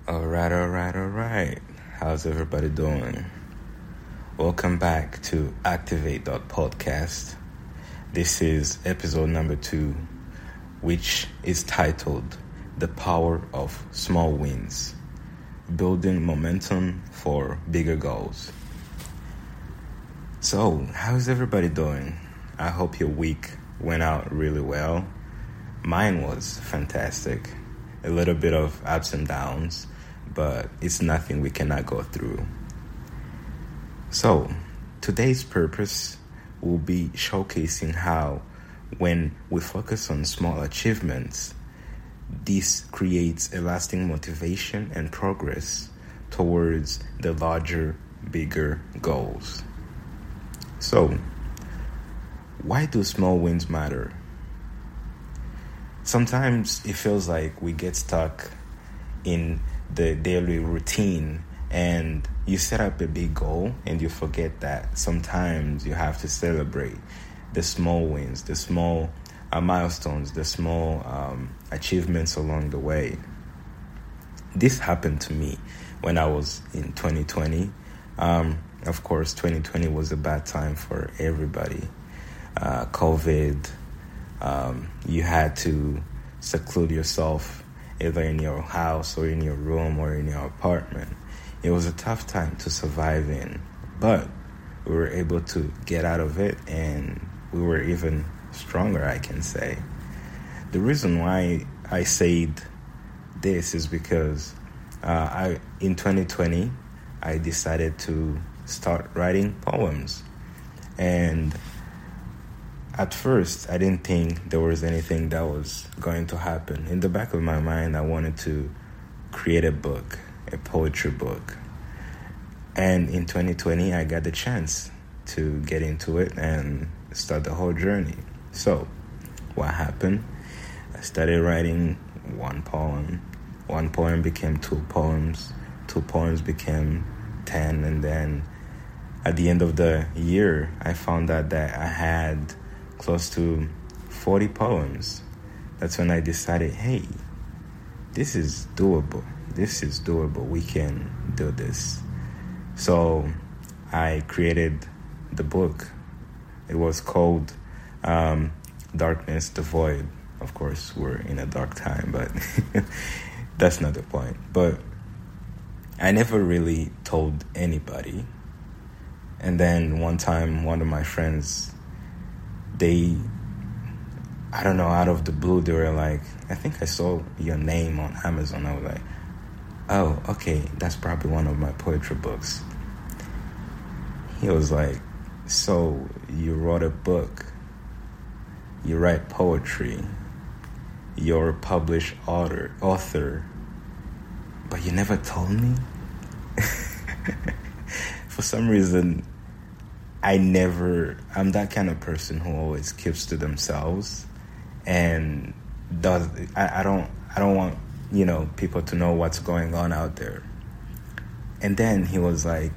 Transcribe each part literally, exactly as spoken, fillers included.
Alright, alright, alright. How's everybody doing? Welcome back to Activate Podcast. This is episode number two, which is titled The Power of Small Wins, Building Momentum for Bigger Goals. So, how's everybody doing? I hope your week went out really well. Mine was fantastic. A little bit of ups and downs, but it's nothing we cannot go through. So, today's purpose will be showcasing how when we focus on small achievements, this creates a lasting motivation and progress towards the larger, bigger goals. So, why do small wins matter? Sometimes it feels like we get stuck in the daily routine and you set up a big goal and you forget that sometimes you have to celebrate the small wins, the small uh, milestones, the small um, achievements along the way. This happened to me when I was in twenty twenty. Um, of course, twenty twenty was a bad time for everybody. Uh, COVID, um, you had to seclude yourself either in your house or in your room or in your apartment. It was a tough time to survive in, but we were able to get out of it and we were even stronger, I can say. The reason why I said this is because uh, I in twenty twenty, I decided to start writing poems. And at first, I didn't think there was anything that was going to happen. In the back of my mind, I wanted to create a book, a poetry book. And in twenty twenty, I got the chance to get into it and start the whole journey. So, what happened? I started writing one poem. One poem became two poems. Two poems became ten. And then at the end of the year, I found out that I had close to forty poems. That's when I decided, hey, this is doable. This is doable. We can do this. So I created the book. It was called um, Darkness, the Void. Of course, we're in a dark time, but that's not the point. But I never really told anybody. And then one time, one of my friends, they, I don't know, out of the blue, they were like, I think I saw your name on Amazon. I was like, oh, okay, that's probably one of my poetry books. He was like, so you wrote a book, you write poetry, you're a published author, author, but you never told me? For some reason, I never, I'm that kind of person who always keeps to themselves and does, I, I don't, I don't want, you know, people to know what's going on out there. And then he was like,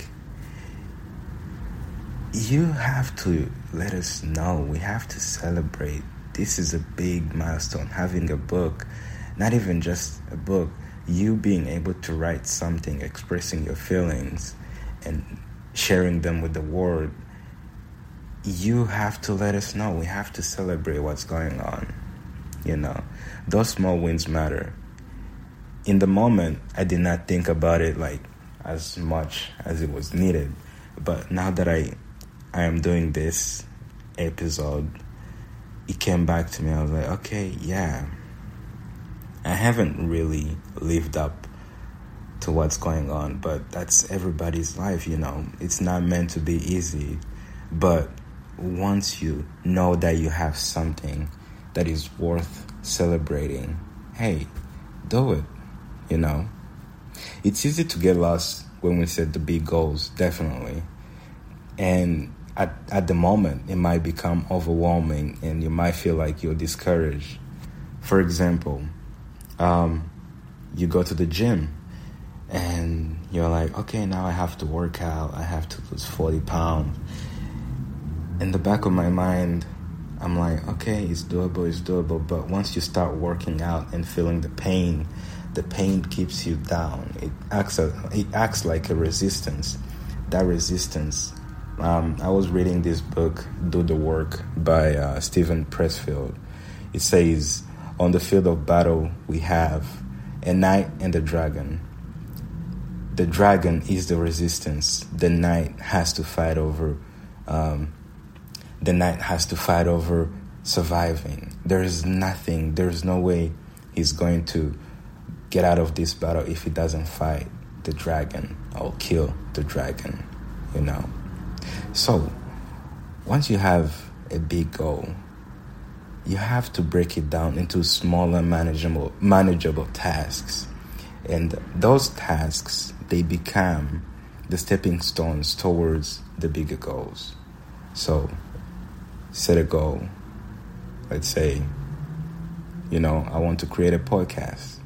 you have to let us know. We have to celebrate. This is a big milestone, having a book, not even just a book, you being able to write something, expressing your feelings and sharing them with the world. You have to let us know. We have to celebrate what's going on. You know, those small wins matter. In the moment, I did not think about it like as much as it was needed. But now that I, I am doing this episode, it came back to me. I was like, okay, yeah. I haven't really lived up to what's going on, but that's everybody's life, you know. It's not meant to be easy, but once you know that you have something that is worth celebrating, hey, do it, you know. It's easy to get lost when we set the big goals, definitely. And at, at the moment, it might become overwhelming and you might feel like you're discouraged. For example, um, you go to the gym and you're like, okay, now I have to work out. I have to lose forty pounds. In the back of my mind, I'm like, okay, it's doable, it's doable. But once you start working out and feeling the pain the pain keeps you down. It acts a, it acts like a resistance. That resistance. Um, I was reading this book, Do the Work, by uh, Stephen Pressfield. It says, on the field of battle we have a knight and a dragon. The dragon is the resistance. The knight has to fight over. Um, the knight has to fight over surviving. There is nothing. There is no way he's going to get out of this battle if he doesn't fight the dragon or kill the dragon. You know. So, once you have a big goal, you have to break it down into smaller, manageable, manageable tasks. And those tasks, they become the stepping stones towards the bigger goals. So, set a goal. Let's say, you know, I want to create a podcast.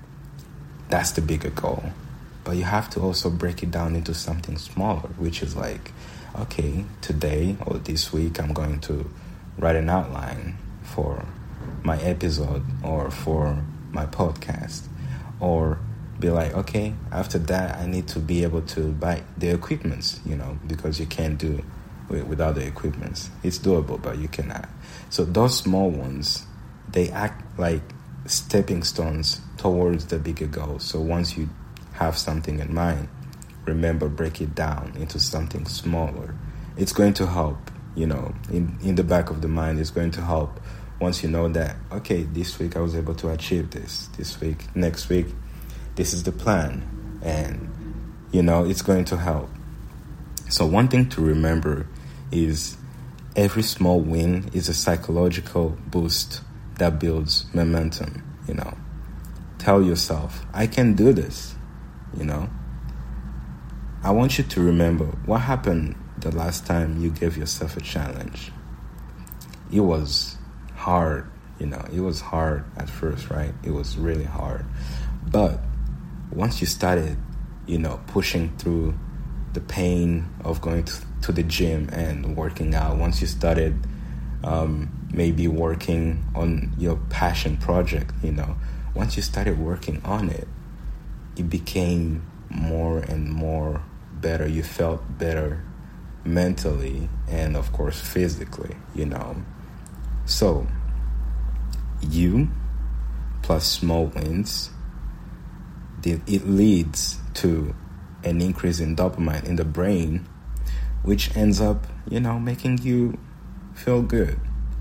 That's the bigger goal. But you have to also break it down into something smaller, which is like, okay, today or this week I'm going to write an outline for my episode or for my podcast. Or be like, okay, after that I need to be able to buy the equipments, you know, because you can't do it without the equipments. It's doable, but you cannot. So those small ones, they act like stepping stones towards the bigger goal. So once you have something in mind, remember, break it down into something smaller. It's going to help, you know, in, in the back of the mind, it's going to help once you know that, okay, this week I was able to achieve this. This week, next week, this is the plan. And, you know, it's going to help. So one thing to remember is every small win is a psychological boost that builds momentum, you know. Tell yourself, I can do this, you know. I want you to remember what happened the last time you gave yourself a challenge. It was hard, you know, it was hard at first, right? It was really hard. But once you started, you know, pushing through the pain of going to, to the gym and working out, once you started um, maybe working on your passion project, you know, once you started working on it, it became more and more better. You felt better mentally and, of course, physically, you know. So, you plus small wins, it leads to an increase in dopamine in the brain, which ends up, you know, making you feel good.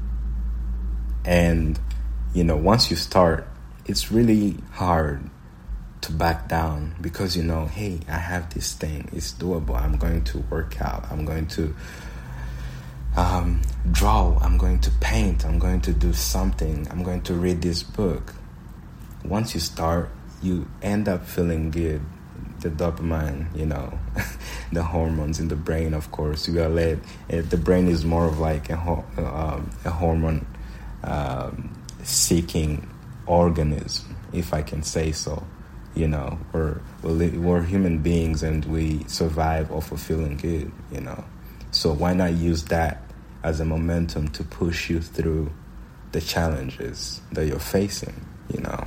And, you know, once you start, it's really hard to back down because, you know, hey, I have this thing, it's doable. I'm going to work out, I'm going to um, draw, I'm going to paint, I'm going to do something, I'm going to read this book. Once you start, you end up feeling good. The dopamine, you know, the hormones in the brain, of course, we are led. The brain is more of like a, um, a hormone um, seeking organism, if I can say so. You know, we're, we're we're human beings and we survive off of feeling good, you know. So why not use that as a momentum to push you through the challenges that you're facing, you know.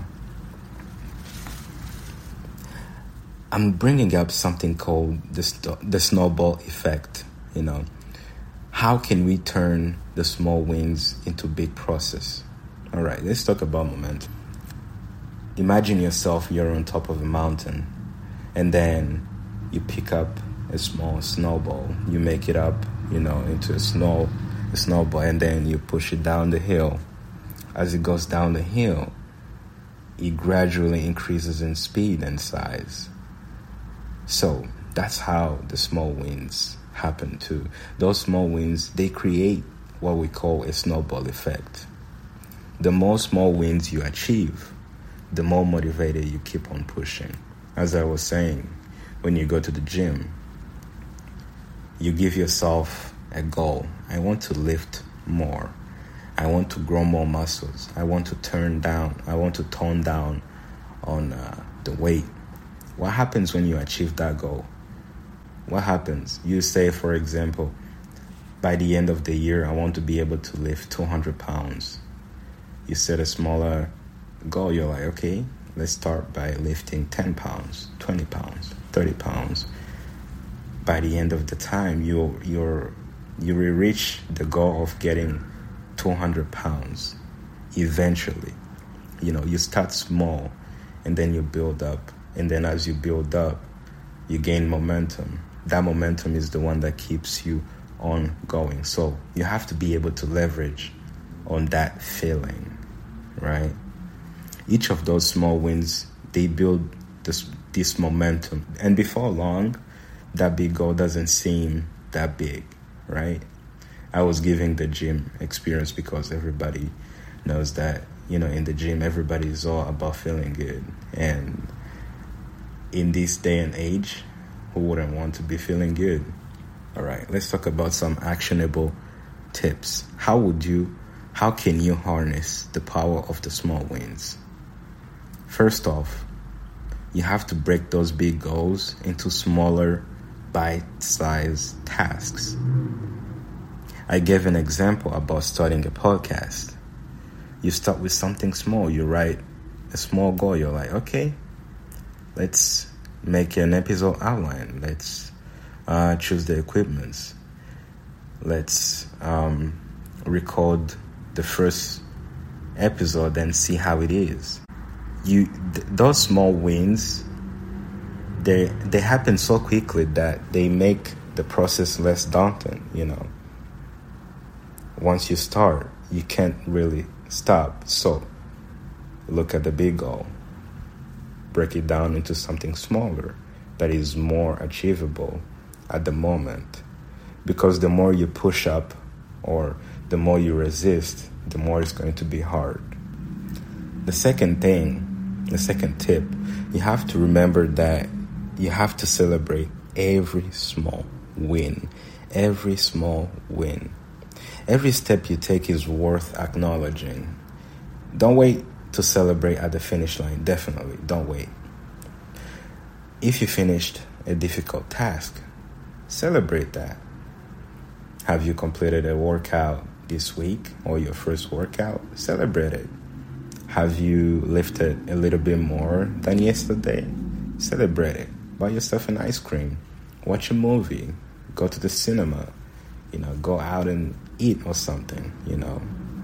I'm bringing up something called the, st- the snowball effect, you know. How can we turn the small wins into big process? All right, let's talk about momentum. Imagine yourself, you're on top of a mountain, and then you pick up a small snowball. You make it up, you know, into a snow, a snowball, and then you push it down the hill. As it goes down the hill, it gradually increases in speed and size. So that's how the small wins happen too. Those small wins, they create what we call a snowball effect. The more small wins you achieve, the more motivated you keep on pushing. As I was saying, when you go to the gym, you give yourself a goal. I want to lift more. I want to grow more muscles. I want to turn down. I want to tone down on uh, the weight. What happens when you achieve that goal? What happens? You say, for example, by the end of the year, I want to be able to lift two hundred pounds. You set a smaller goal. You're like, okay, let's start by lifting ten pounds, twenty pounds, thirty pounds. By the end of the time, you you're you will reach the goal of getting two hundred pounds eventually. You know, you start small and then you build up. And then as you build up, you gain momentum. That momentum is the one that keeps you on going. So you have to be able to leverage on that feeling, right? Each of those small wins, they build this this momentum. And before long, that big goal doesn't seem that big, right? I was giving the gym experience because everybody knows that, you know, in the gym, everybody is all about feeling good. And in this day and age, who wouldn't want to be feeling good? All right, let's talk about some actionable tips. How would you, how can you harness the power of the small wins? First off, you have to break those big goals into smaller, bite-sized tasks. I gave an example about starting a podcast. You start with something small. You write a small goal. You're like, okay, let's make an episode outline. Let's uh, choose the equipments. Let's um, record the first episode and see how it is. You th- those small wins, they they happen so quickly that they make the process less daunting. You know, once you start, you can't really stop. So look at the big goal. Break it down into something smaller that is more achievable at the moment. Because the more you push up or the more you resist, the more it's going to be hard. The second thing, the second tip, you have to remember that you have to celebrate every small win. Every small win. Every step you take is worth acknowledging. Don't wait to celebrate at the finish line. Definitely, don't wait. If you finished a difficult task, celebrate that. Have you completed a workout this week or your first workout? Celebrate it. Have you lifted a little bit more than yesterday? Celebrate it. Buy yourself an ice cream. Watch a movie. Go to the cinema. You know, go out and eat or something, you know.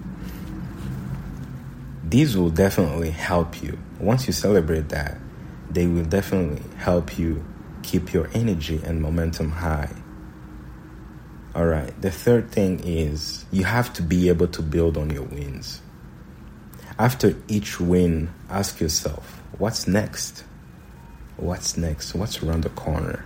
These will definitely help you. Once you celebrate that, they will definitely help you keep your energy and momentum high. All right, the third thing is you have to be able to build on your wins. After each win, ask yourself, what's next? What's next? What's around the corner?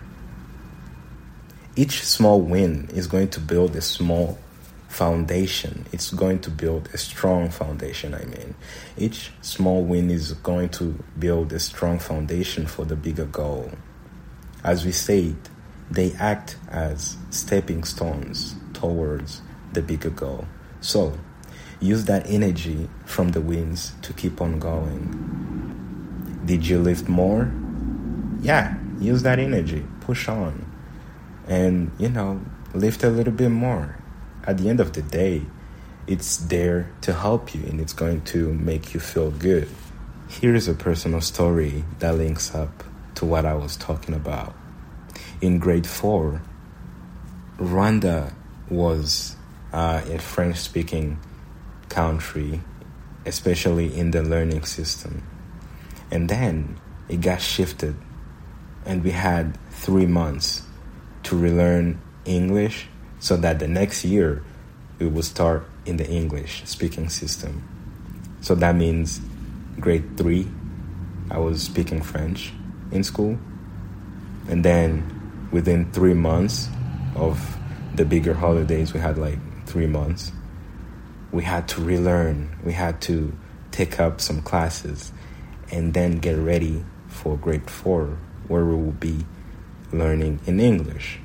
Each small win is going to build a small foundation. It's going to build a strong foundation, I mean. Each small win is going to build a strong foundation for the bigger goal. As we said, they act as stepping stones towards the bigger goal. So, use that energy from the wins to keep on going. Did you lift more? Yeah, use that energy. Push on. And, you know, lift a little bit more. At the end of the day, it's there to help you and it's going to make you feel good. Here's a personal story that links up to what I was talking about. In grade four, Rwanda was uh, a French-speaking country, especially in the learning system. And then it got shifted and we had three months to relearn English so that the next year we would start in the English speaking system. So that means grade three, I was speaking French in school. And then within three months of the bigger holidays, we had like three months, we had to relearn. We had to take up some classes and then get ready for grade four, where we will be learning in English.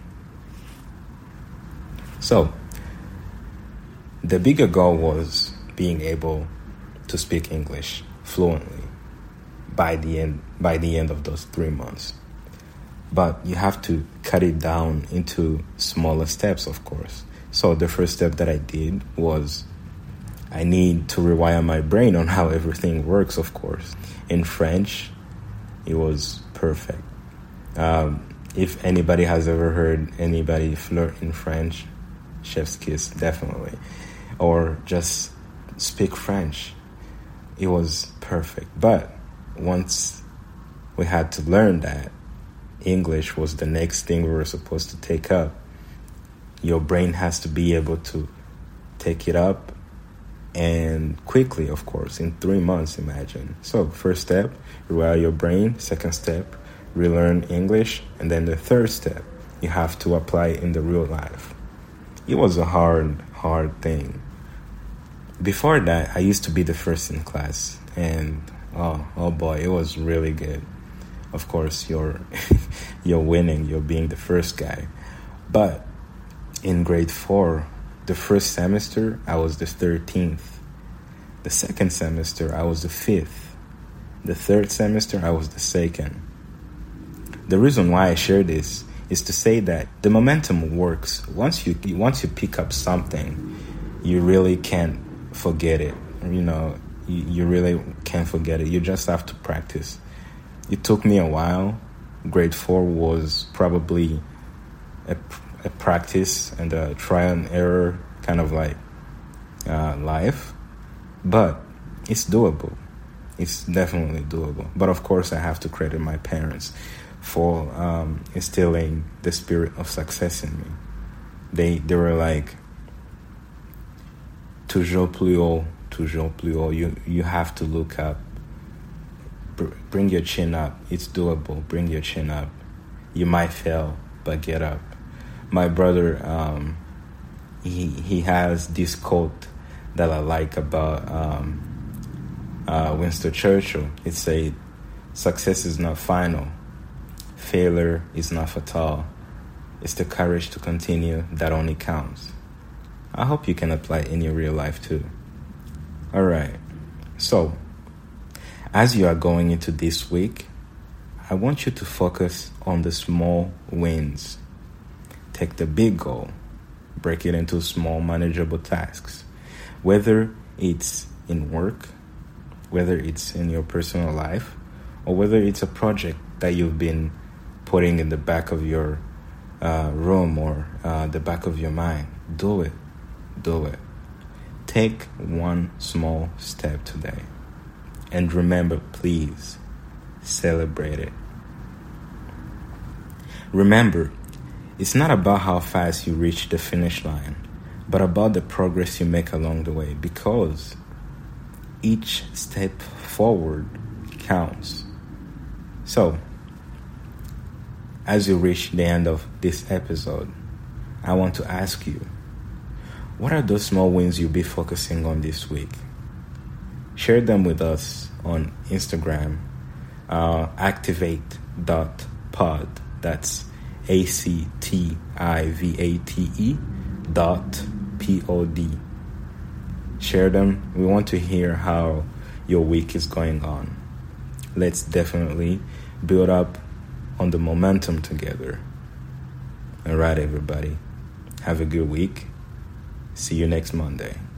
So, the bigger goal was being able to speak English fluently by the end by the end of those three months. But you have to cut it down into smaller steps, of course. So the first step that I did was I need to rewire my brain on how everything works, of course. In French, it was perfect. Um, if anybody has ever heard anybody flirt in French, chef's kiss, definitely. Or just speak French. It was perfect. But once we had to learn that, English was the next thing we were supposed to take up. Your brain has to be able to take it up, and quickly, of course, in three months, imagine. So first step, rewire your brain. Second step, relearn English. And then the third step, you have to apply it in the real life. It was a hard, hard thing. Before that, I used to be the first in class. And oh, oh boy, it was really good. Of course, you're, you're winning. You're being the first guy. But in grade four, the first semester, I was the thirteenth. The second semester, I was the fifth. The third semester, I was the second. The reason why I share this is to say that the momentum works. Once you once you pick up something, you really can't forget it. You know, you, you really can't forget it. You just have to practice. It took me a while. Grade four was probably a a practice and a trial and error kind of like uh, life, but it's doable. It's definitely doable. But of course, I have to credit my parents for um, instilling the spirit of success in me. They they were like, toujours plus haut, toujours plus haut. You you have to look up. Br- bring your chin up. It's doable. Bring your chin up. You might fail, but get up. My brother, um, he he has this quote that I like about um, uh, Winston Churchill. It said, "Success is not final. Failure is not fatal. It's the courage to continue that only counts." I hope you can apply it in your real life too. All right. So, as you are going into this week, I want you to focus on the small wins. Take the big goal, break it into small manageable tasks. Whether it's in work, whether it's in your personal life, or whether it's a project that you've been putting in the back of your uh, room or uh, the back of your mind, do it, do it. Take one small step today. And remember, please, celebrate it. Remember, it's not about how fast you reach the finish line, but about the progress you make along the way, because each step forward counts. So, as you reach the end of this episode, I want to ask you, what are those small wins you'll be focusing on this week? Share them with us on Instagram, uh, activate dot pod. That's A C T I V A T E dot P O D. Share them. We want to hear how your week is going on. Let's definitely build up on the momentum together. All right, everybody. Have a good week. See you next Monday.